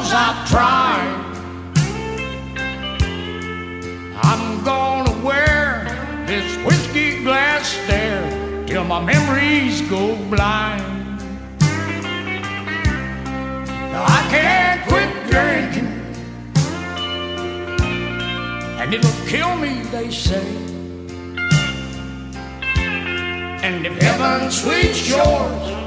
'cause I've tried. I'm gonna wear this whiskey glass stare till my memories go blind. I can't quit drinking, and it'll kill me, they say. And if heaven's sweet shores